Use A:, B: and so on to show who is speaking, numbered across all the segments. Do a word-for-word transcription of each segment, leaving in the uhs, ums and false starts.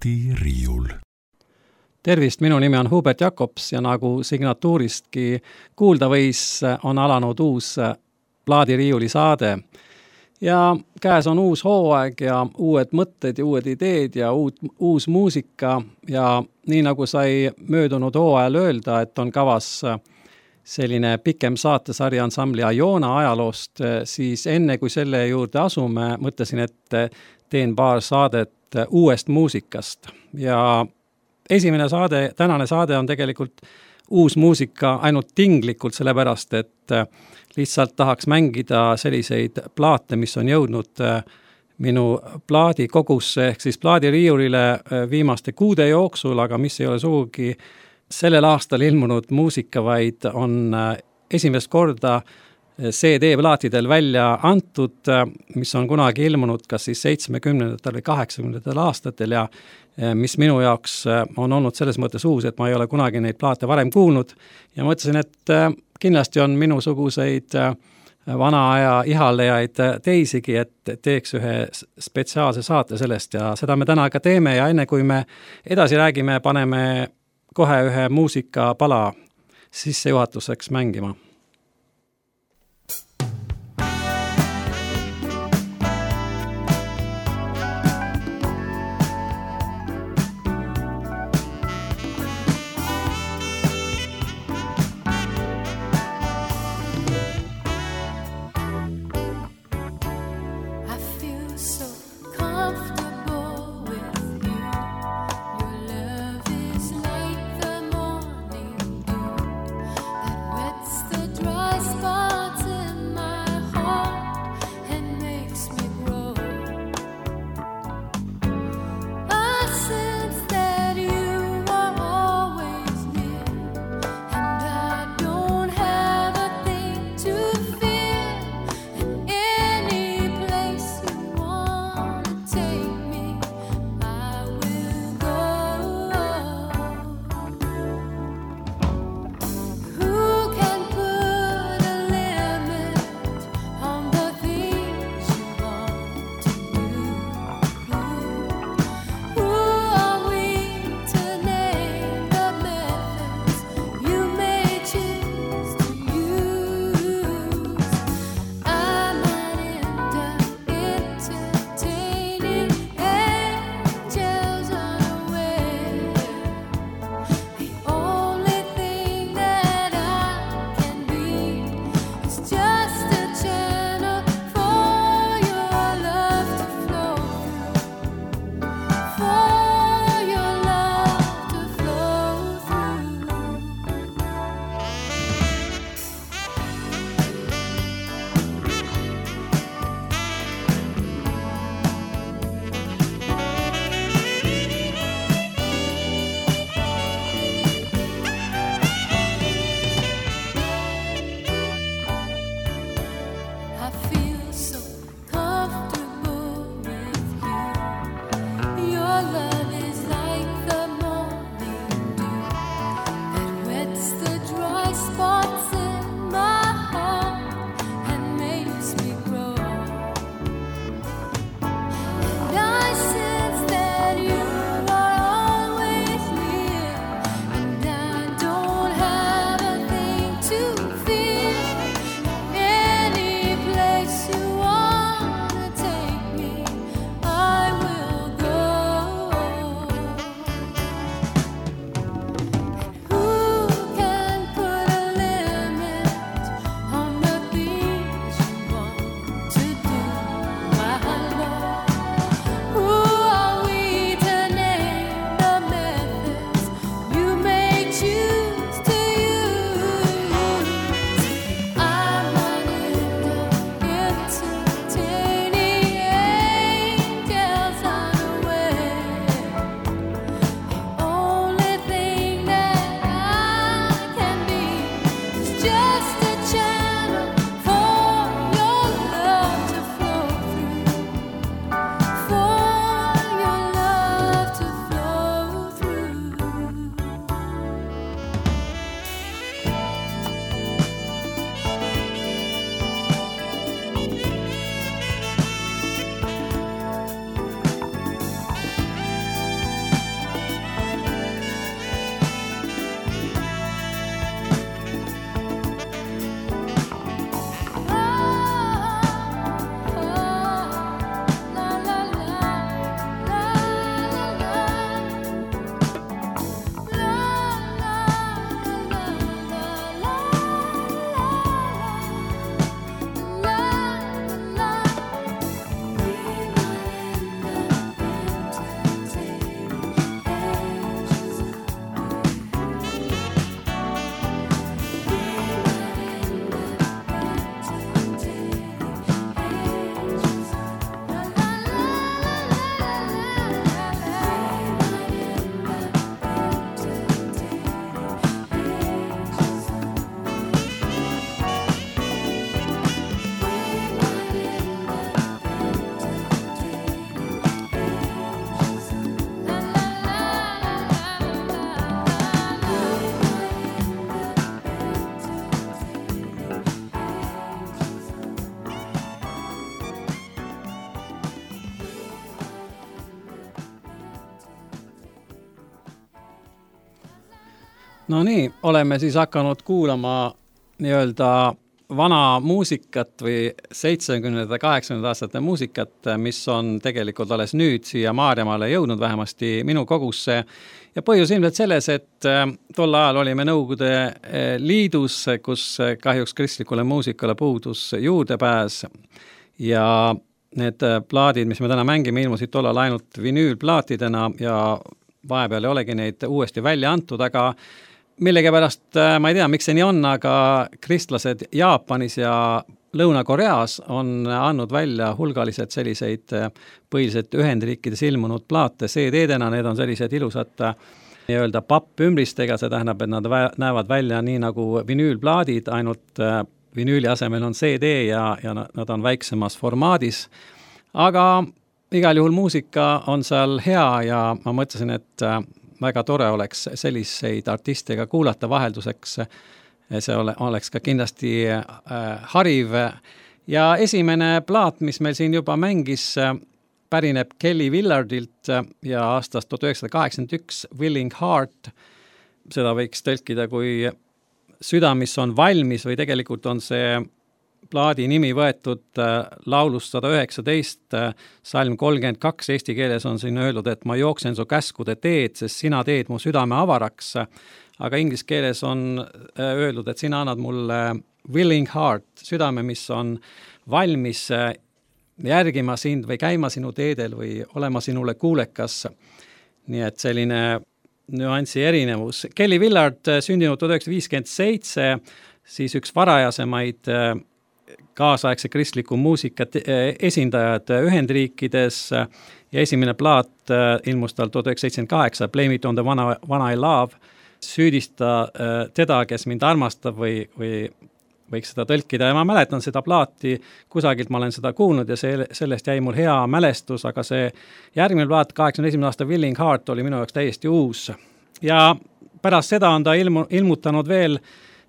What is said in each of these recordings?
A: plaadiriiul.
B: Tervist, minu nimi on Hubert Jakobs ja nagu signatuuristki kuulda võis, on alanud uus plaadiriiuli saade. Ja käes on uus hooaeg ja uued mõtted ja uued ideed ja uut, uus muusika ja nii nagu sai möödunud hooajal öelda, et on kavas selline pikem saatesari ansambli Iona ajaloost, siis enne kui selle juurde asume, mõtlesin, et teen paar saadet uuest muusikast. Ja esimene saade, tänane saade on tegelikult uus muusika ainult tinglikult, sellepärast, et lihtsalt tahaks mängida selliseid plaate, mis on jõudnud minu plaadikogusse, ehk siis plaadiriiulile viimaste kuude jooksul, aga mis ei ole sugugi sellel aastal ilmunud muusika, vaid on esimest korda C D-plaatidel välja antud, mis on kunagi ilmunud kas siis seitsmekümnendatel või kaheksakümnendatel aastatel ja mis minu jaoks on olnud selles mõttes uus, et ma ei ole kunagi neid plaate varem kuulnud ja mõtlesin, et kindlasti on minusuguseid vana aja ihalejaid teisigi, et teeks ühe spetsiaalse saate sellest ja seda me täna ka teeme ja enne kui me edasi räägime, paneme kohe ühe muusikapala sissejuhatuseks mängima.
C: The
B: No nii, oleme siis hakanud kuulama nii-öelda vana muusikat või seitsmekümnendate, kaheksakümnendate aastate muusikat, mis on tegelikult alles nüüd siia Maarjamaale jõudnud, vähemasti minu kogusse. Ja põhjus ilmselt selles, et tol ajal olime Nõukogude Liidus, kus kahjuks kristlikule muusikale puudus juurdepääs ja need plaadid, mis me täna mängime, ilmusid tollal ainult vinüülplaatidena ja vahepeal ei olegi neid uuesti välja antud, aga millegipärast, ma ei tea, miks see nii on, aga kristlased Jaapanis ja Lõuna-Koreas on andnud välja hulgaliselt selliseid põhiliselt Ühendriikides ilmunud plaate C D-dena, need on sellised ilusad nii-öelda pappümbristega, see tähendab, et nad näevad välja nii nagu vinüülplaadid, ainult vinüüli asemel on C D ja, ja nad on väiksemas formaadis, aga igal juhul muusika on seal hea ja ma mõtlesin, et väga tore oleks selliseid artistega kuulata vahelduseks. See ole, oleks ka kindlasti äh, hariv. Ja esimene plaat, mis meil siin juba mängis, pärineb Kelly Willardilt ja aastast tuhat üheksasada kaheksakümmend üks Willing Heart. Seda võiks tõlkida kui süda, mis on valmis või tegelikult on see plaadi nimi võetud laulust sada üheksateist, salm kolmkümmend kaks, eesti keeles on siin öeldud, et ma jooksen su käskude teed, sest sina teed mu südame avaraks, aga inglis keeles on öeldud, et sina annad mulle willing heart, südame, mis on valmis järgima sind või käima sinu teedel või olema sinule kuulekas. Nii et selline nüansi erinevus. Kelly Willard sündinud tuhat üheksasada viiskümmend seitse, siis üks varajasemaid kaasaegse kristliku muusika esindajad Ühendriikides ja esimene plaat ilmus tal tuhat üheksasada seitsekümmend kaheksa, Blame it on the one, one I love, süüdista teda, kes mind armastab või, või võiks seda tõlkida ja ma mäletan seda plaati, kusagilt ma olen seda kuulnud ja see, sellest jäi mul hea mälestus, aga see järgmine plaat, kaheksakümne esimene aasta Willing Heart oli minu jaoks täiesti uus ja pärast seda on ta ilmu, ilmutanud veel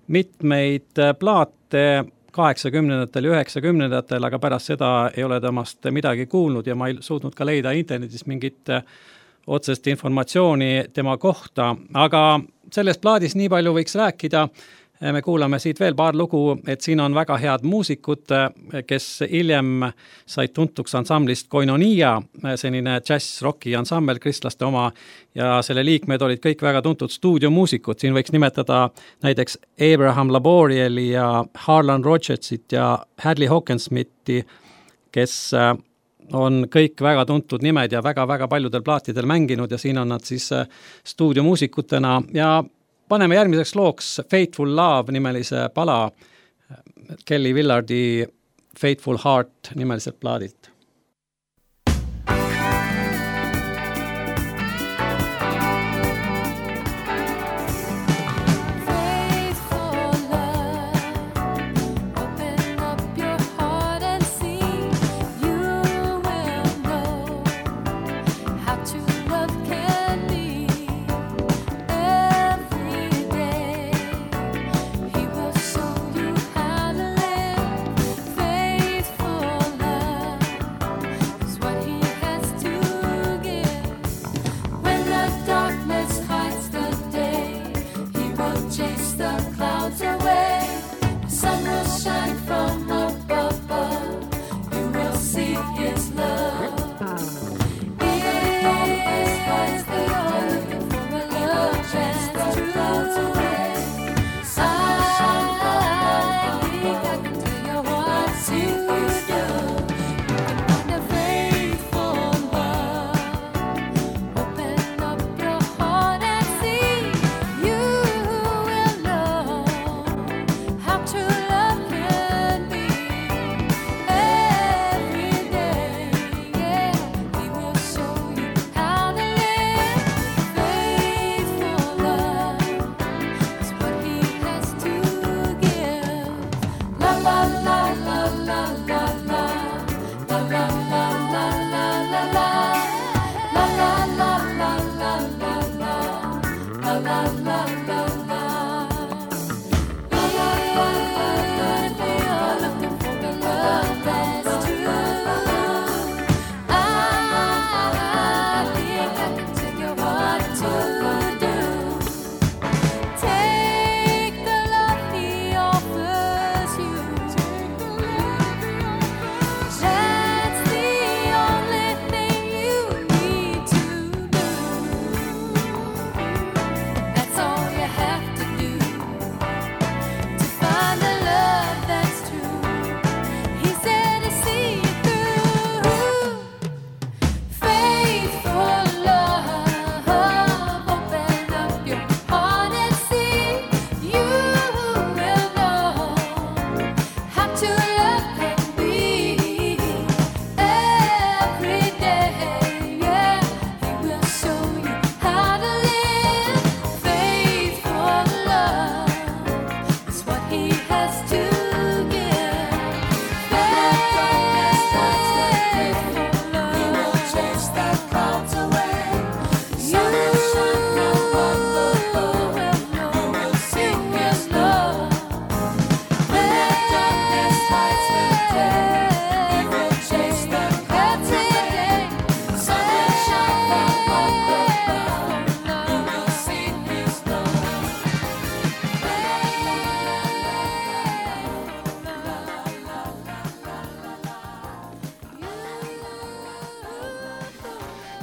B: mitmeid plaate kaheksakümnendatel ja üheksakümnendatel, aga pärast seda ei ole temast midagi kuulnud ja ma ei suutnud ka leida internetis mingit otsest informatsiooni tema kohta, aga sellest plaadis nii palju võiks rääkida. Me kuulame siit veel paar lugu, et siin on väga head muusikud, kes hiljem said tuntuks ansamblist Koinonia, selline jazz-rocki ansambel kristlaste oma ja selle liikmed olid kõik väga tuntud stuudiomuusikud. Siin võiks nimetada näiteks Abraham Laborieli ja Harlan Rogersit ja Hadley Hawkinsmithi, kes on kõik väga tuntud nimed ja väga-väga paljudel plaatidel mänginud ja siin on nad siis stuudiomuusikutena ja paneme järgmiseks looks Faithful Love nimelise pala Kelly Willardi Faithful Heart nimeliselt plaadilt.
A: Faithful love.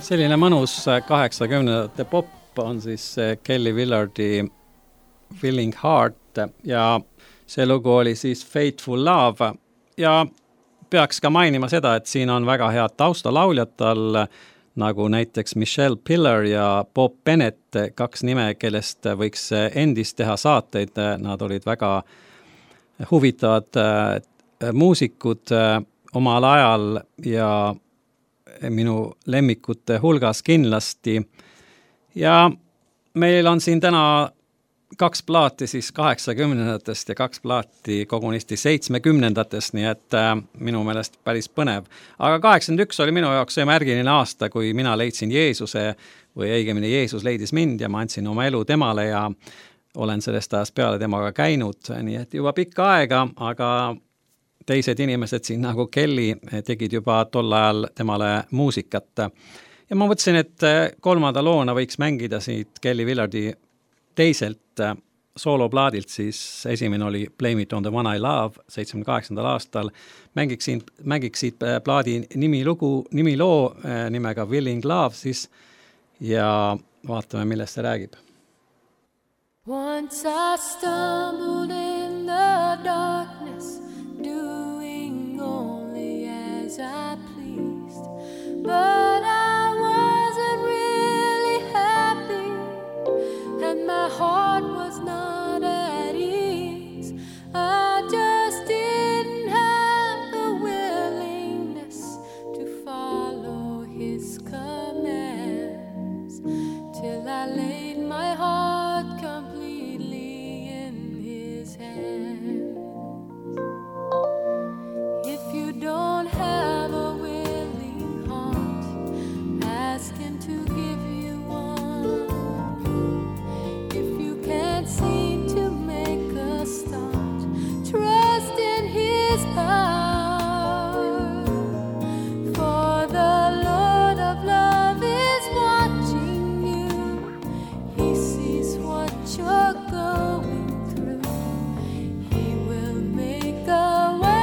B: selline mõnus kaheksakümnendate pop on siis Kelly Willardi Willing Heart ja see lugu oli siis Faithful Love ja peaks ka mainima seda, et siin on väga head taustalauljad tal, nagu näiteks Michelle Piller ja Bob Bennett, kaks nime, kellest võiks endist teha saateid. Nad olid väga huvitavad muusikud omal ajal ja minu lemmikute hulgas kindlasti. Ja meil on siin täna kaks plaati siis kaheksakümnendatest ja kaks plaati kogunisti seitsmekümnendatest, nii et minu meelest päris põnev. Aga kaheksakümmend üks oli minu jaoks see märgiline aasta, kui mina leidsin Jeesuse või õigemini Jeesus leidis mind ja ma andsin oma elu temale ja olen sellest ajast peale temaga käinud, nii et juba pikka aega, aga teised inimesed siin nagu Kelly tegid juba tol ajal temale muusikat. Ja ma mõtlesin, et kolmanda loona võiks mängida siit Kelly Willardi teiselt sooloplaadilt, siis esimene oli Blame It On The One I Love seitsmekümne kaheksandal aastal. Mängiks siit, mängiks siit plaadi nimilugu, nimiloo nimega Willing Love siis ja vaatame, millest see räägib.
A: Once I stumbled in the darkness, doing only as I pleased, but I wasn't really happy, and my heart was not at ease. I just didn't have the willingness to follow his commands, till I laid my heart completely in his hands. Don't have a willing heart, ask him to give you one. If you can't seem to make a start, trust in his power. For the Lord of love is watching you. He sees what you're going through. He will make a way.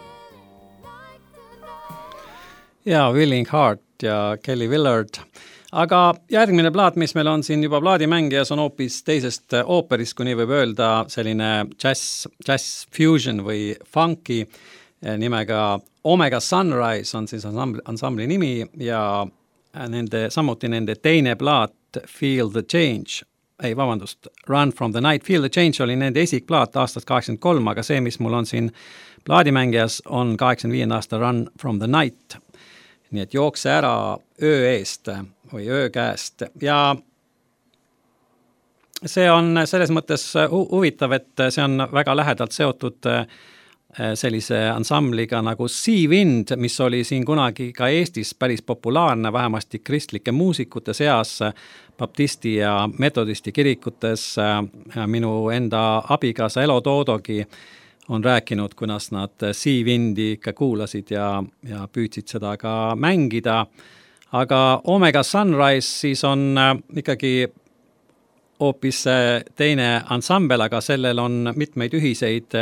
B: Ja, Willing Heart ja Kelly Willard. aga järgmine plaat, mis meil on siin juba plaadimängijas, on hoopis teisest ooperist, kui nii võib öelda, selline jazz, jazz fusion või funky nimega Omega Sunrise on siis ansambli, ansambli nimi ja nende, samuti nende teine plaat Feel the Change, ei vabandust, Run from the Night, Feel the Change oli nende esikplaat aastast kaheksakümmend kolm, aga see, mis mul on siin plaadimängijas, on kaheksakümne viienda aasta Run from the Night. Nii et jookse ära öö eest või öö käest ja see on selles mõttes hu- huvitav, et see on väga lähedalt seotud sellise ansambliga nagu Sea Wind, mis oli siin kunagi ka Eestis päris populaarne, vähemasti kristlike muusikute seas, baptisti ja metodisti kirikutes. Minu enda abikaasa Elo Toodogi on rääkinud, kuidas nad Sea Windi ikka kuulasid ja, ja püüdsid seda ka mängida. Aga Omega Sunrise siis on ikkagi hoopis teine ansambel, aga sellel on mitmeid ühiseid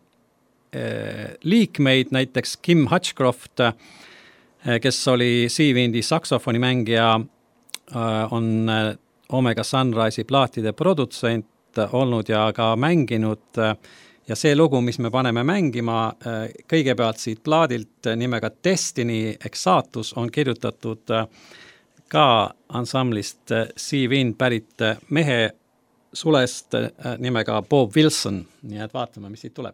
B: liikmeid, näiteks Kim Hutchcroft, kes oli Sea Windi saksofonimängija, on Omega Sunrise'i plaatide produtsent olnud ja ka mänginud ja see lugu, mis me paneme mängima kõigepealt siit plaadilt nimega Destiny Exatus on kirjutatud ka ansamblist Sea Wind pärit mehe sulest nimega Bob Wilson, nii et vaatame, mis siit tuleb.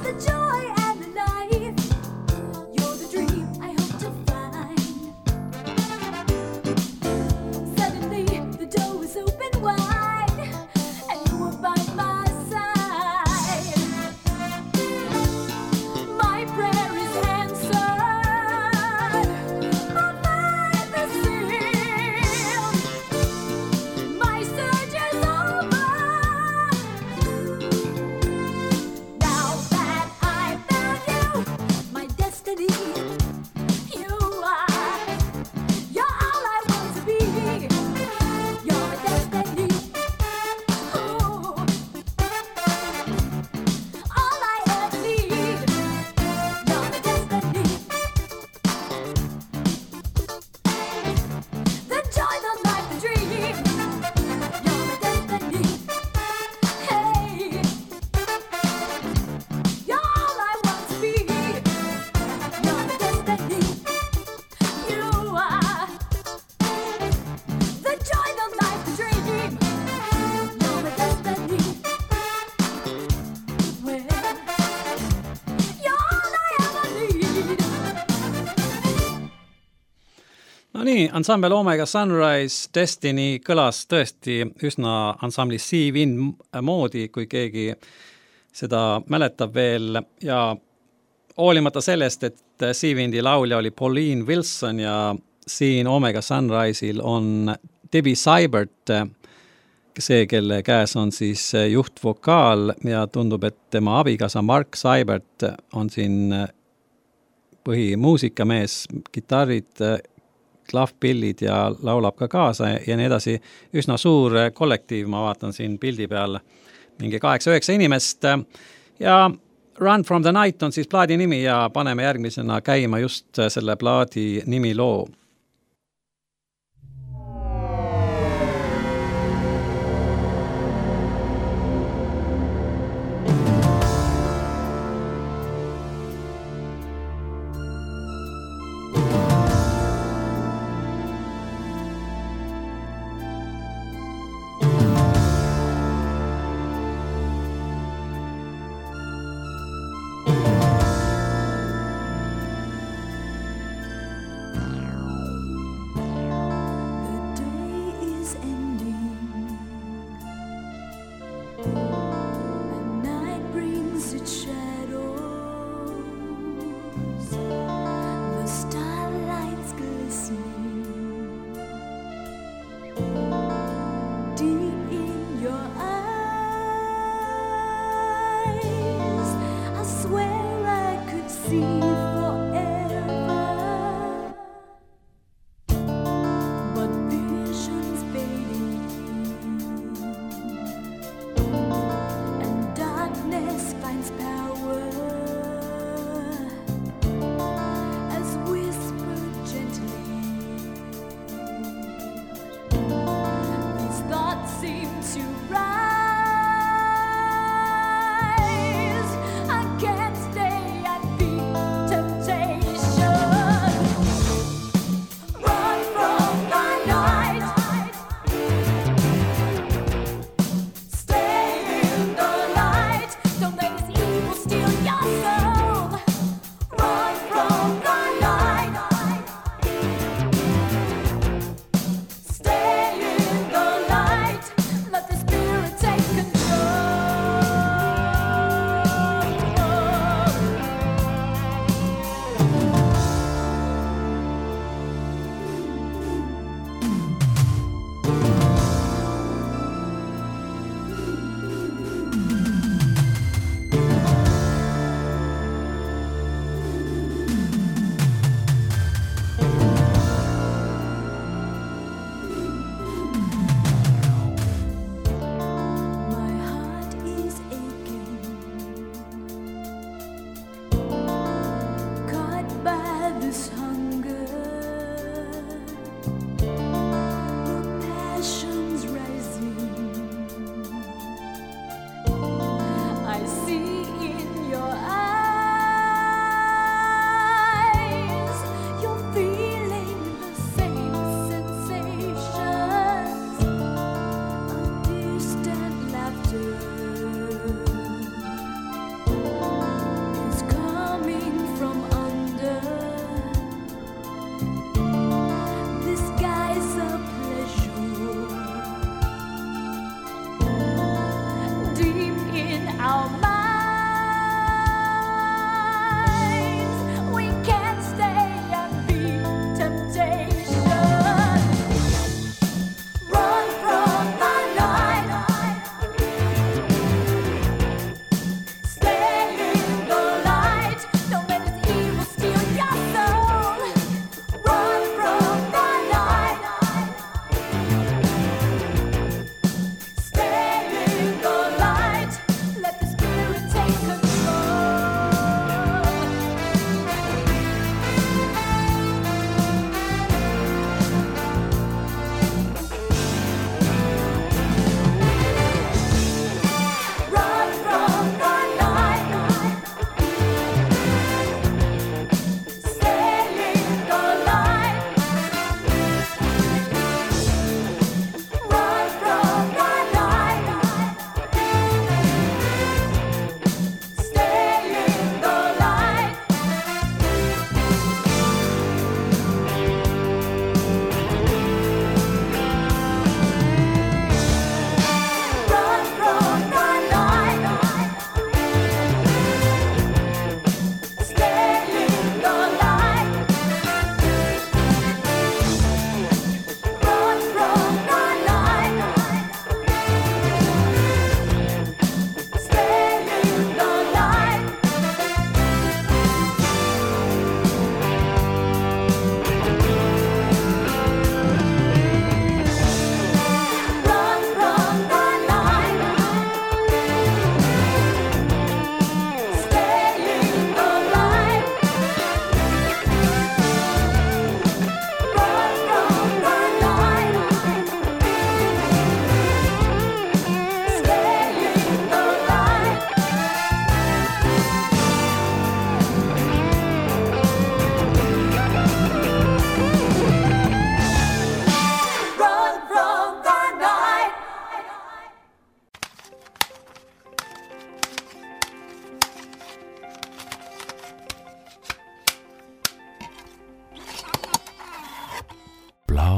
A: You're the dream I hope to find.
B: No nii, ansambel Omega Sunrise Destiny kõlas tõesti üsna ansambli Sea Wind moodi, kui keegi seda mäletab veel, ja hoolimata sellest, et Sea Windi laulja oli Pauline Wilson ja siin Omega Sunrise'il on Debbie Seibert, see, kelle käes on siis juhtvokaal ja tundub, et tema abikaasa Mark Seibert on siin põhimuusikamees, kitarrid, klavpillid ja laulab ka kaasa ja nii edasi. Üsna suur kollektiiv, ma vaatan siin pildi peal, mingi kaheksa üheksa inimest ja Run from the Night on siis plaadi nimi ja paneme järgmisena käima just selle plaadi nimi loo.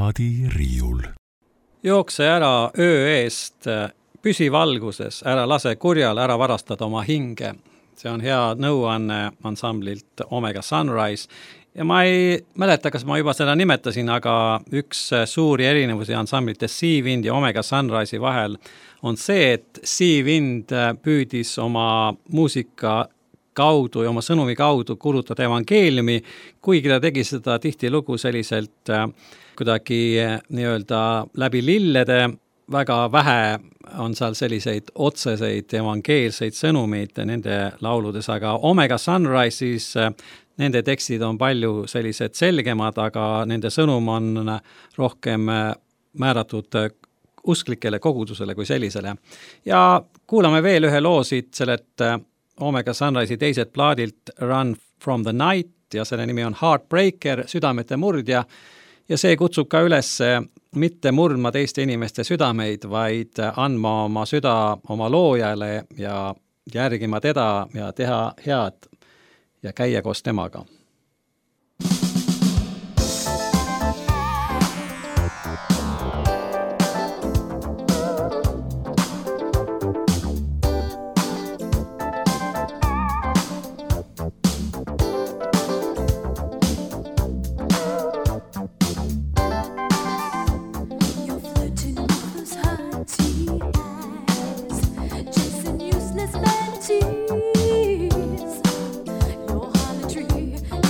C: plaadiriiul.
B: Jookse ära öö eest, püsi valguses, ära lase kurjal ära varastada oma hinge. See on hea nõuanne ansamblilt Omega Sunrise. Ja ma ei mäleta, kas ma juba seda nimetasin, aga üks suuri erinevusi ansamblite Sea Wind ja Omega Sunrise'i vahel on see, et Sea Wind püüdis oma muusika kaudu ja oma sõnumi kaudu kuulutada evangeeliumi, kuigi ta tegi seda tihtilugu selliselt kuidagi nii-öelda läbi lillede. Väga vähe on seal selliseid otseseid evangeelseid sõnumeid nende lauludes, aga Omega Sunrise'is nende tekstid on palju sellised selgemad, aga nende sõnum on rohkem määratud usklikele kogudusele kui sellisele. Ja kuulame veel ühe loosid sellelt Omega Sunrise'i teiselt plaadilt Run from the Night ja selle nimi on Heartbreaker, südamete murdja. Ja see kutsub ka üles mitte murdma teiste inimeste südameid, vaid andma oma süda oma loojale ja järgima teda ja teha head ja käia koos temaga.
A: Your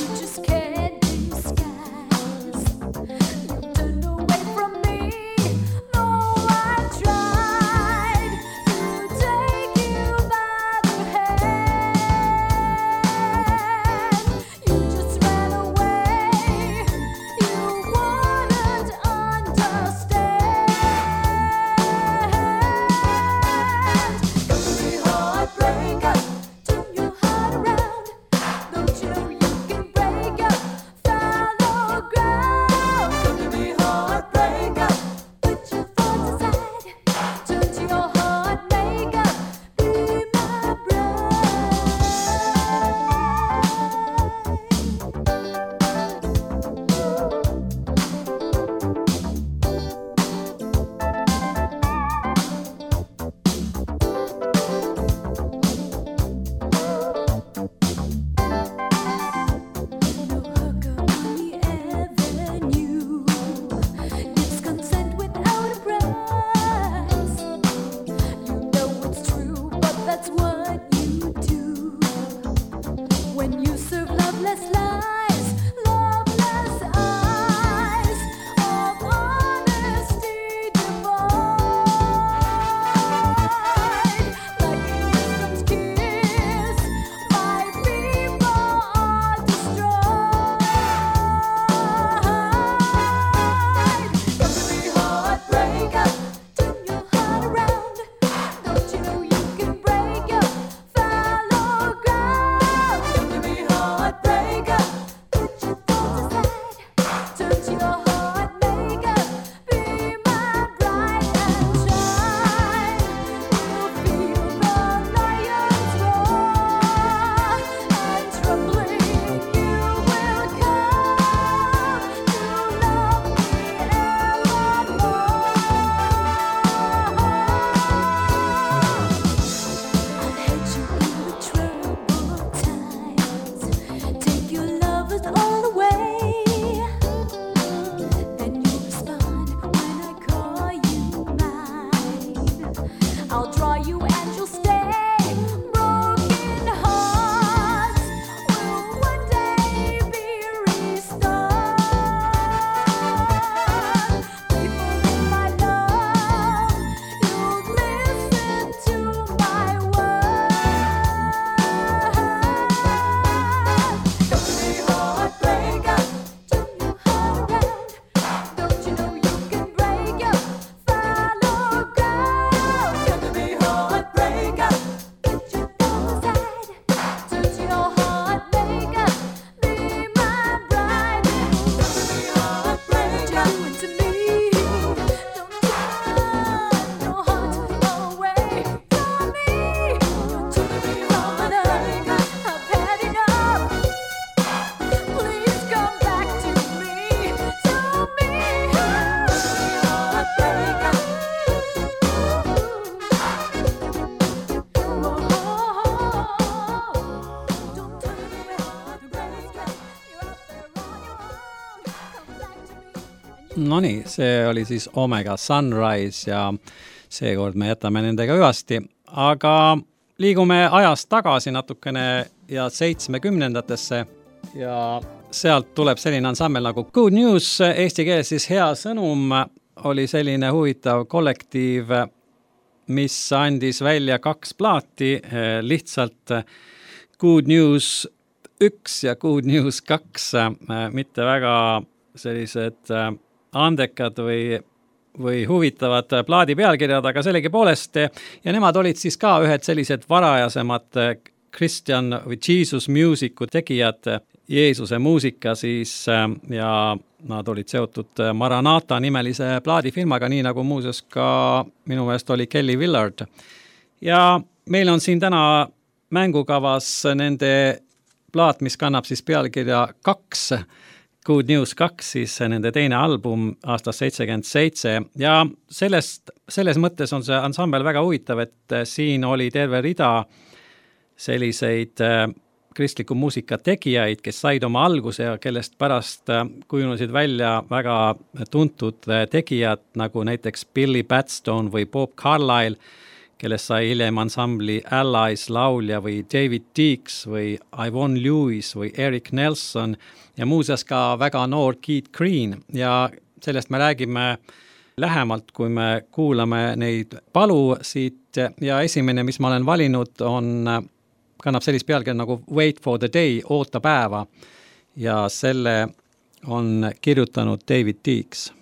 B: No nii, see oli siis Omega Sunrise ja seekord me jätame nendega hüvasti, aga liigume ajast tagasi natukene ja seitsmekümnendatesse ja sealt tuleb selline ansambel nagu Good News, eesti keeles siis Hea sõnum, oli selline huvitav kollektiiv, mis andis välja kaks plaati, lihtsalt Good News üks ja Good News kaks, mitte väga sellised andekad või, või huvitavad plaadi pealkirjad, aga sellegi poolest ja nemad olid siis ka ühed sellised varajasemad Christian või Jesus Musicu tegijad, Jeesuse muusika siis ja nad olid seotud Maranata nimelise plaadifirmaga, nii nagu muuseas ka minu meelest oli Kelly Willard. Ja meil on siin täna mängukavas nende plaat, mis kannab siis pealkirja kaks, Good News kaks, siis nende teine album aastast seitsekümmend seitse ja sellest, selles mõttes on see ansambel väga huvitav, et siin oli terve rida selliseid kristliku muusika tegijaid, kes said oma alguse ja kellest pärast kujunesid välja väga tuntud tegijad, nagu näiteks Billy Batstone või Bob Carlyle, kellest sai hiljem ansambli Allies laulja või David Deeks või Yvonne Lewis või Eric Nelson ja muuseas ka väga noor Keith Green ja sellest me räägime lähemalt, kui me kuulame neid palu siit ja esimene, mis ma olen valinud, on, kannab sellist pealkirja nagu Wait for the Day, oota päeva ja selle on kirjutanud David Deeks.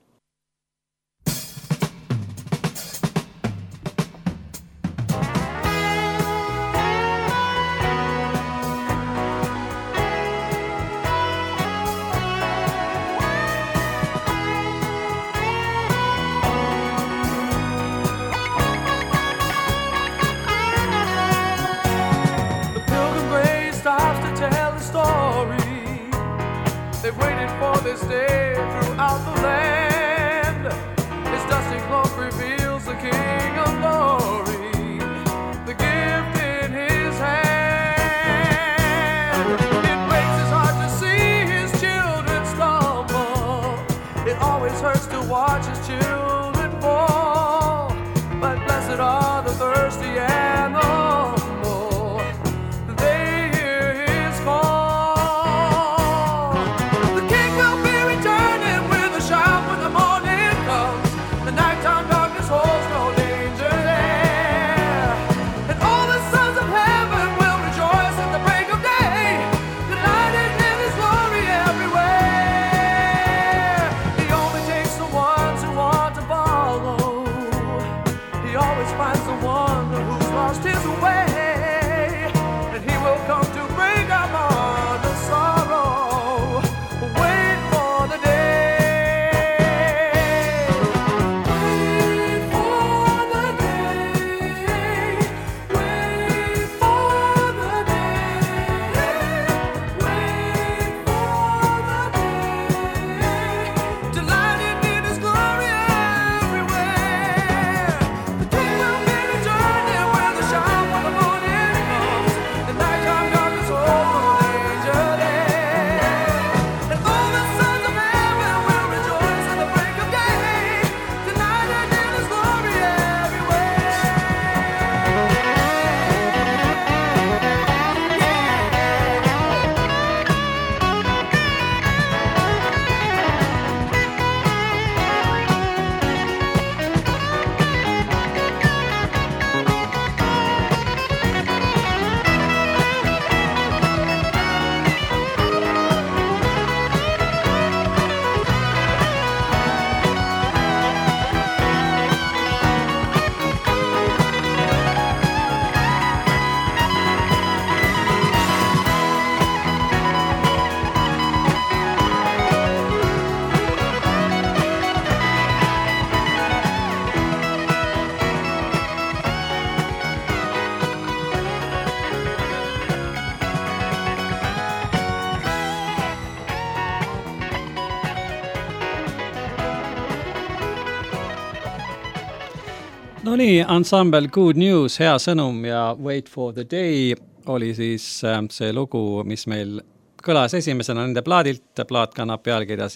B: No nii, ansambel Good News, Hea sõnum ja Wait for the Day oli siis see lugu, mis meil kõlas esimesena nende plaadilt. Plaat kannab pealkirja siis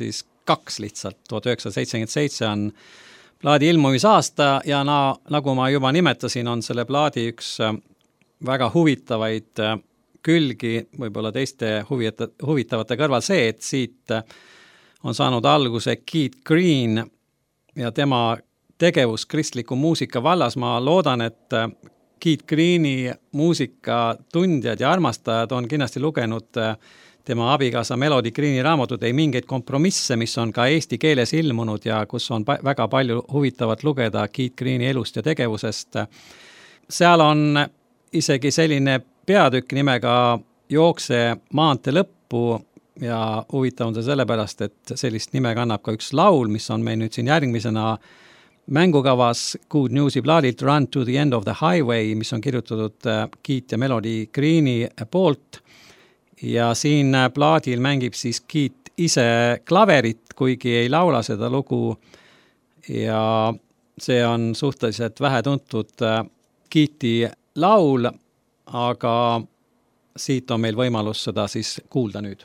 B: kaks lihtsalt, tuhat üheksasada seitsekümmend seitse on plaadi ilmumisaasta ja na, nagu ma juba nimetasin, on selle plaadi üks väga huvitavaid külgi, võib-olla teiste huvita, huvitavate kõrval see, et siit on saanud alguse Keith Green ja tema tegevus kristliku muusika vallas. Ma loodan, et Keith Greeni muusikatundjad ja armastajad on kindlasti lugenud tema abikaasa Melody Greeni raamatut Ei mingeid kompromisse, mis on ka eesti keeles ilmunud ja kus on pa- väga palju huvitavat lugeda Keith Greeni elust ja tegevusest. Seal on isegi selline peatükk nimega Jookse maantee lõppu ja huvitav on see sellepärast, et sellist nime kannab ka üks laul, mis on meil nüüd siin järgmisena mängukavas Good Newsi plaadilt Run to the End of the Highway, mis on kirjutatud Keith ja Melody Greeni poolt. Ja siin plaadil mängib siis Keith ise klaverit, kuigi ei laula seda lugu. Ja see on suhteliselt vähe tuntud Keith'i laul, aga siit on meil võimalus seda siis kuulda nüüd.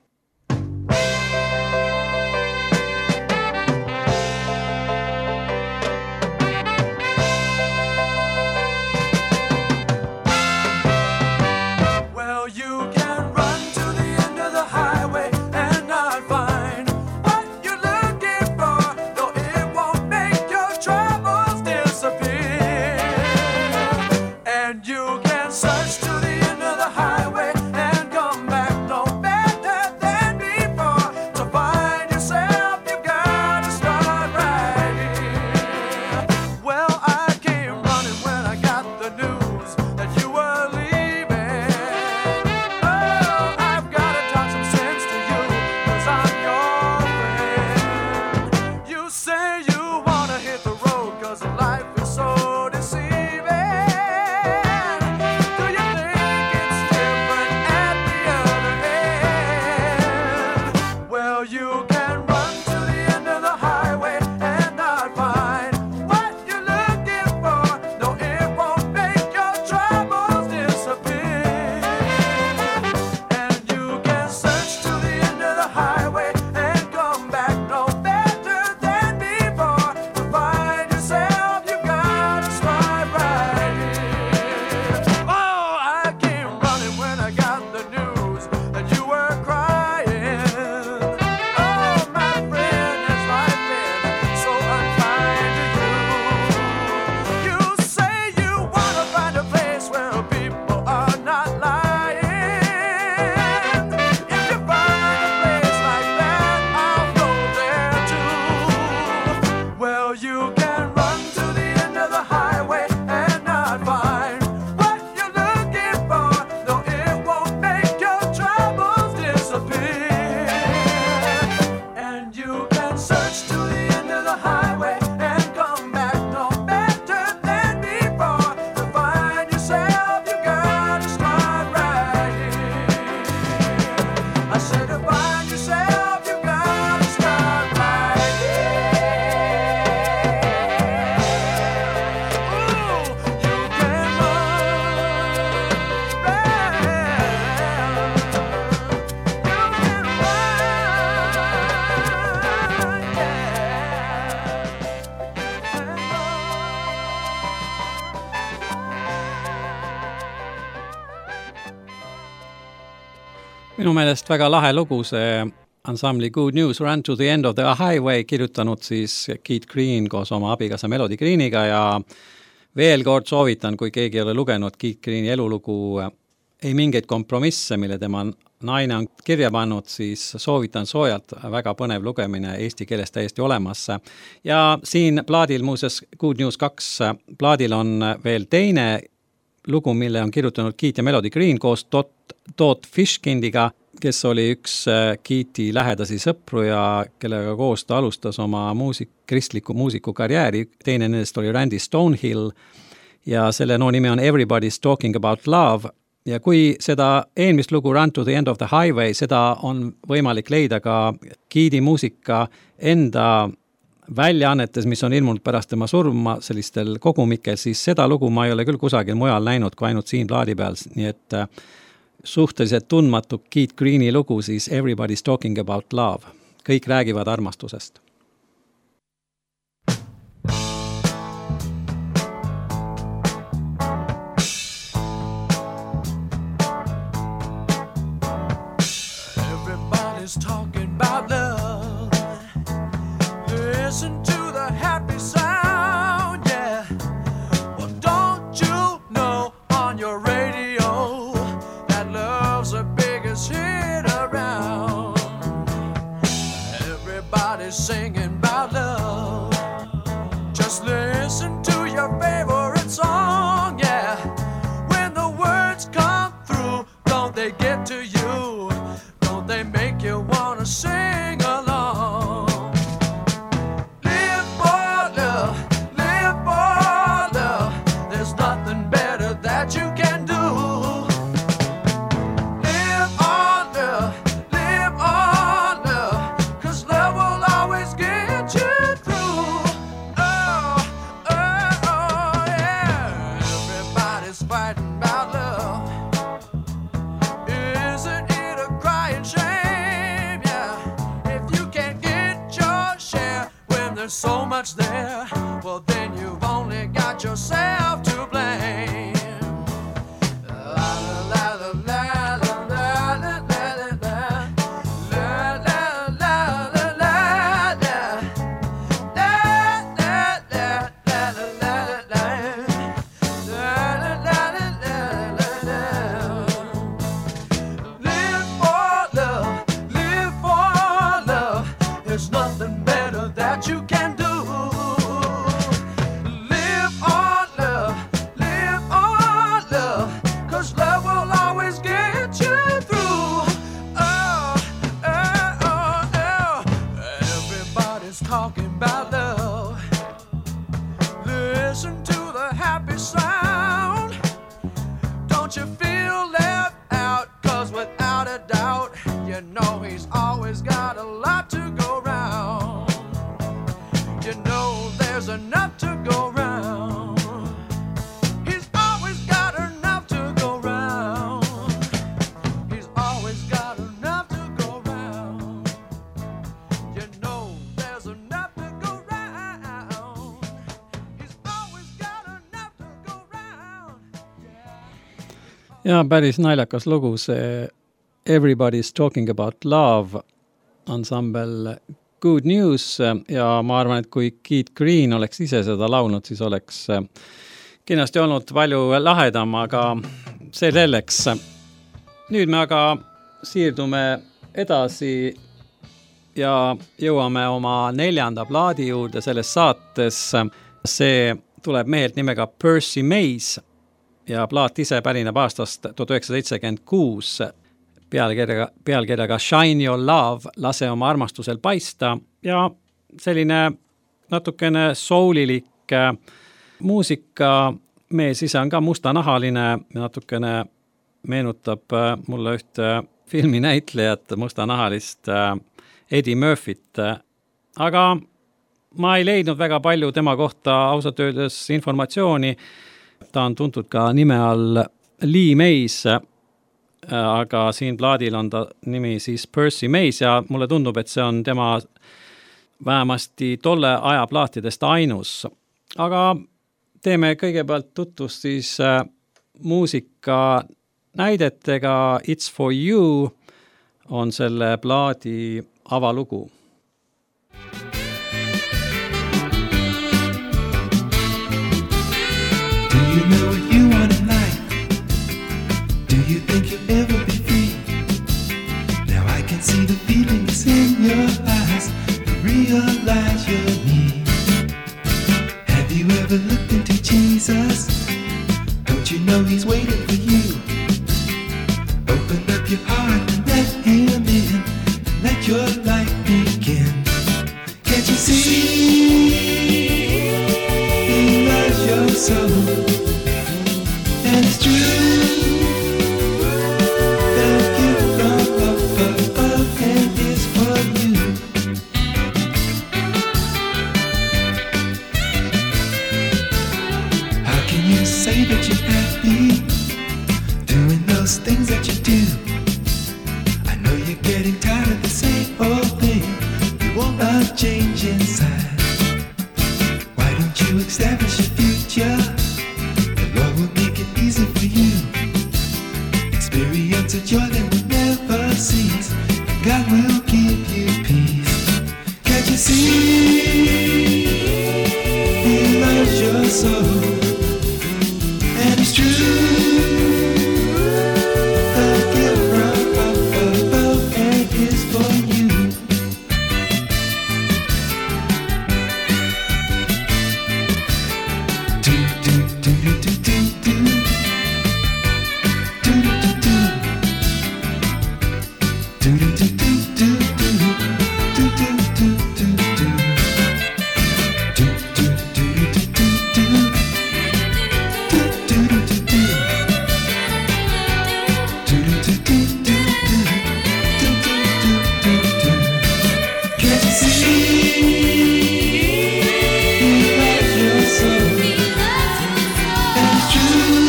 B: Minu meelest väga lahe lugu see ansambli Good News Run to the End of the Highway kirjutanud siis Keith Green koos oma abikaasa Melody Greeniga ja veel kord soovitan, kui keegi ei ole lugenud Keith Greeni elulugu Ei mingeid kompromisse, mille tema naine on kirja pannud, siis soovitan soojalt, väga põnev lugemine eesti keeles täiesti olemas. Ja siin plaadil muuseas Good News kaks plaadil on veel teine lugu, mille on kirjutanud Keith ja Melody Green koos Todd, Todd Fishkindiga, kes oli üks Keith'i lähedasi sõpru ja kellega koos ta alustas oma muusik, kristliku muusiku karjääri. Teine nendest oli Randy Stonehill ja selle noo nimi on Everybody's Talking About Love. Ja kui seda eelmist lugu Run to the End of the Highway, seda on võimalik leida ka Keith'i muusika enda väljaannetes, mis on ilmunud pärast tema surma sellistel kogumikel, siis seda lugu ma ei ole küll kusagil mujal näinud kui ainult siin plaadi peal, nii et suhteliselt tundmatu Keith Greeni lugu siis Everybody's Talking About Love. kõik räägivad armastusest.
C: Everybody's talking about love. Listen to the happy sound, yeah. Well, don't you know on your radio that love's the biggest hit around? Everybody's singing about love. Just listen to your favorite song, yeah. When the words come through, don't they get to you? Don't they make you wanna sing along? Live for love, live for love. There's nothing better that you can do. Live on love, live on love, 'cause love will always get you through. Oh, oh, oh, yeah. Everybody's fighting about love. Isn't it a crying shame, yeah? If you can't get your share when there's so much there, well then you've only got yourself to blame. La la la la la la la la la la la la la la la. La la la la la la la. La la la la la la. Live for love, live for love. There's nothing better that you can do. Live on love, live on love, 'cause love will always get you through. Oh, oh, oh, oh. Everybody's talking about love. Listen to the happy sound. Don't you feel left out? 'Cause without a doubt, you know he's always got a lot to go round. You know there's enough to go round. He's always got enough to go round. He's always got enough to go round. You know there's enough to go round. He's always got enough to go round.
B: Ja päris naljakas lugu see Everybody's Talking About Love ansambel Good News ja ma arvan, et kui Keith Green oleks ise seda laulnud, siis oleks kindlasti olnud palju lahedam, aga see selleks. Nüüd me aga siirdume edasi ja jõuame oma neljanda plaadi juurde selles saates. See tuleb mehelt nimega Percy Mays ja plaat ise pärineb aastast tuhat üheksasada seitsekümmend kuus pealkirjaga, pealkirjaga Shine Your Love, lase oma armastusel paista ja selline natukene soulilik muusika. Mees ise on ka mustanahaline, natukene meenutab mulle ühte filminäitlejat, mustanahalist Eddie Murphyt, aga ma ei leidnud väga palju tema kohta ausalt öeldes informatsiooni. Ta on tuntud ka nime all Lee Mays, aga siin plaadil on ta nimi siis Percy Mays ja mulle tundub, et see on tema vähemasti tolle aja plaatidest ainus. Aga teeme kõigepealt tutvust siis muusika näidetega. It's for you on selle plaadi avalugu.
D: Do you know what you want in life? Do you think you'll ever be free? Now I can see the feelings in your eyes and realize your need. Have you ever looked into Jesus? Don't you know he's waiting for you? Open up your heart and let him in. Let your life begin. Can't you see? He loves your soul. And it's true that gift from up above and is for you. want a change inside. Why don't you establish a future? The Lord will make it easy for you. Experience a joy that will never cease. God will give you peace. Can't you see? He loves your soul, and it's true. The gift from above and is for you. Do do do do do do do. Do do do do. Do do do do do do. Do do do do do. Do do do do do do. Do do do do do. Do do do do do. Do do do do do. Can't you see? He loves your soul. And it's true.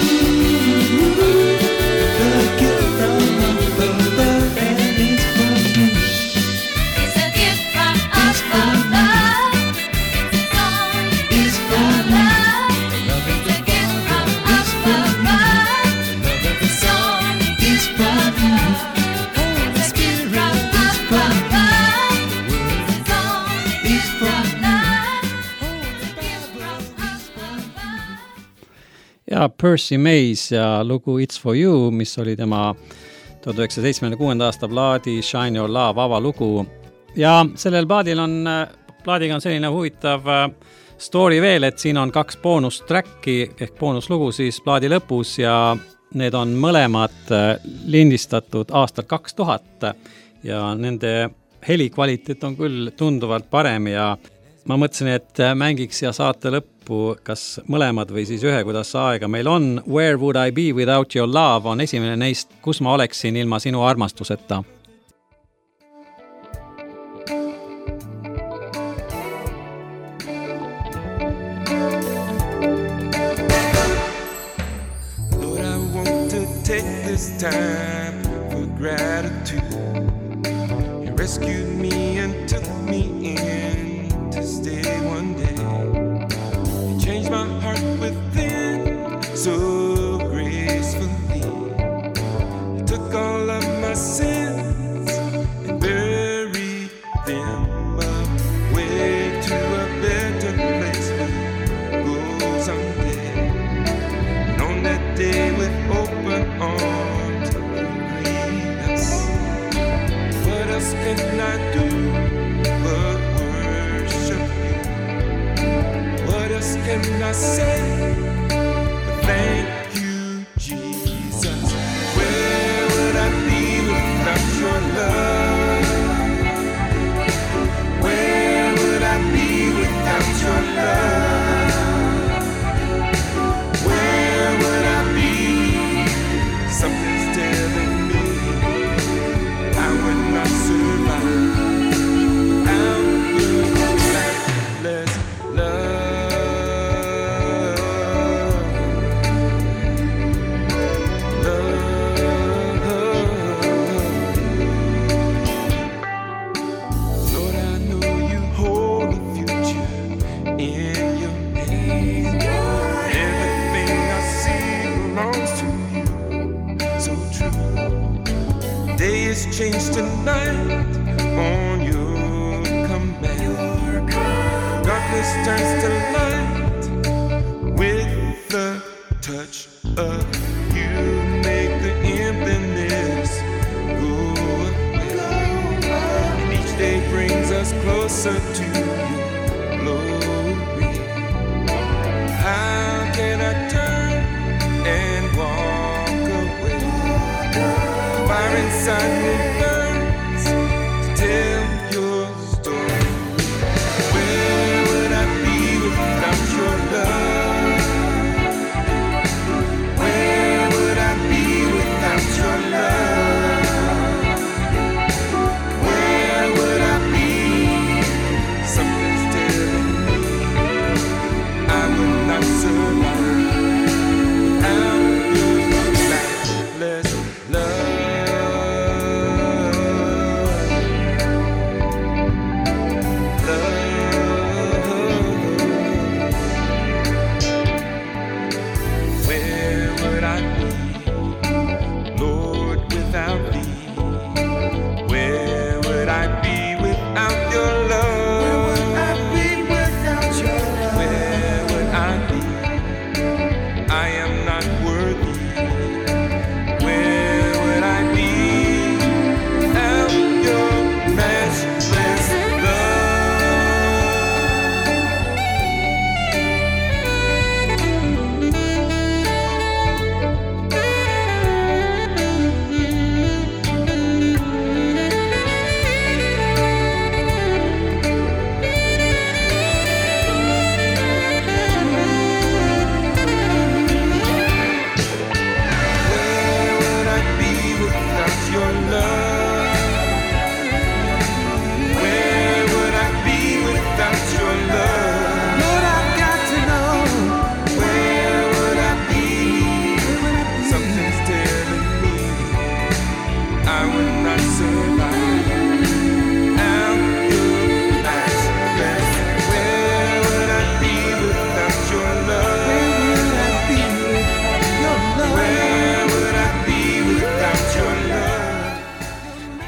D: The gift from above and it's for you.
A: It's a gift from above. It's only
D: It's for
A: love.
D: you.
A: It's a gift from above. It's only
D: It's for you.
A: It's a gift from above. It's only
D: It's for you.
A: love. It's a gift from above.
B: ja Percy Mays ja lugu It's for you, mis oli tema tuhande üheksasaja seitsmekümne kuuenda aasta plaadi Shine Your Love avalugu. Ja sellel plaadil on, plaadiga on selline huvitav äh, story veel, et siin on kaks boonustracki ehk boonuslugu siis plaadi lõpus ja need on mõlemad äh, lindistatud aastal kaks tuhat ja nende helikvaliteet on küll tunduvalt parem ja ma mõtlesin, et mängiks ja saate lõppu kas mõlemad või siis ühe, kuidas aega meil on. Where would I be without your love on esimene neist, kus ma oleksin ilma sinu armastuseta.
E: Lord, I want to take this time for gratitude. You rescued me and took me in to stay one day. You changed my heart within so gracefully. You took all of my sins and buried them away to a better place we'll go someday. And on that day with open arms you'll greet us. What else can I do but worship you? What else can I say but thank you, Jesus? Where would I be without your love? Where would I be without your love? Where would I be? Something's telling me I would not survive without your last love. Love. Lord, I know you hold the future in your hands. Everything I see belongs to you. So true. Day is changed tonight on your command. Darkness turns to light with the touch of you. Make the emptiness go away. And each day brings us closer to your glory. How can I turn and walk away? Fire inside me burns to tell your story. Where would I be without your love? Where would I be without your love? Where would I be? Something's telling me I would not survive without your last love.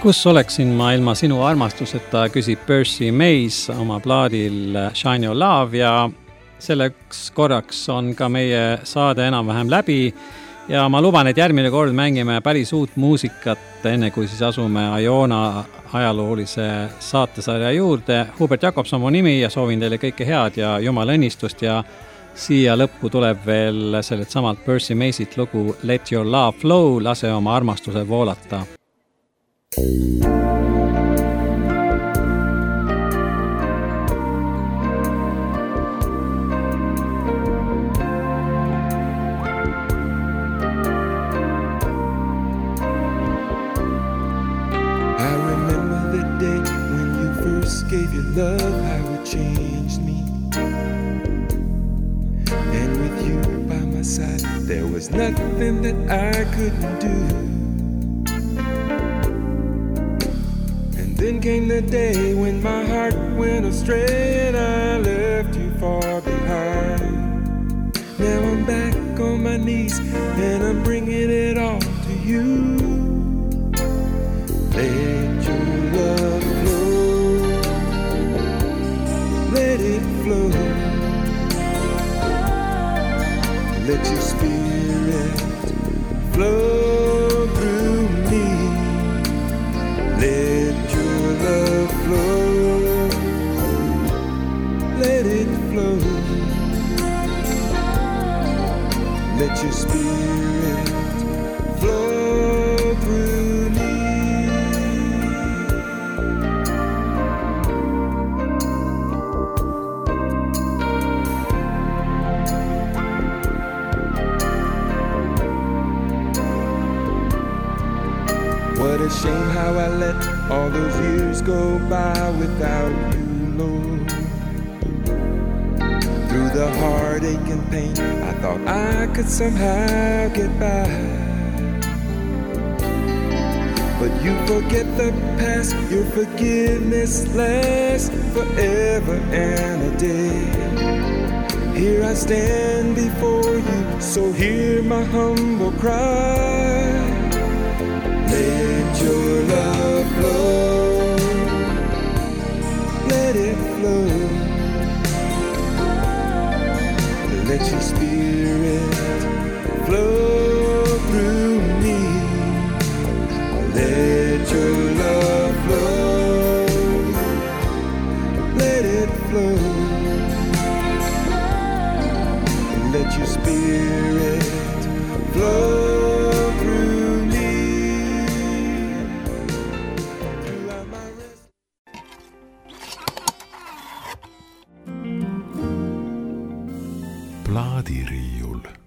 B: Kus oleksin ma ilma sinu armastuseta, küsib Percy Mays oma plaadil Shine Your Love ja selleks korraks on ka meie saade enam-vähem läbi ja ma luban, et järgmine kord mängime päris uut muusikat, enne kui siis asume Iona ajaloolise saatesarja juurde. Hubert Jakobs on mu nimi ja soovin teile kõike head ja jumala õnnistust ja siia lõppu tuleb veel sellelt samalt Percy Maysit lugu Let Your Love Flow, lase oma armastuse voolata.
E: Gave you love, how it changed me. And with you by my side, there was nothing that I couldn't do. And then came the day when my heart went astray and I left you far behind. Now I'm back on my knees and I'm bringing it all to you. Let your love flow, let it flow. Let your spirit flow through me. Let your love flow, let it flow. Let your spirit flow through me. What a shame how I let all those years go by without you, Lord. Through the heartache and pain, I thought I could somehow get by. But you forget the past, your forgiveness lasts forever and a day. Here I stand before you, so hear my humble cry. Let your love flow, let it flow. Let your spirit flow through me. Let your love flow, let it flow. Let your spirit flow.
F: Plaadiriiul.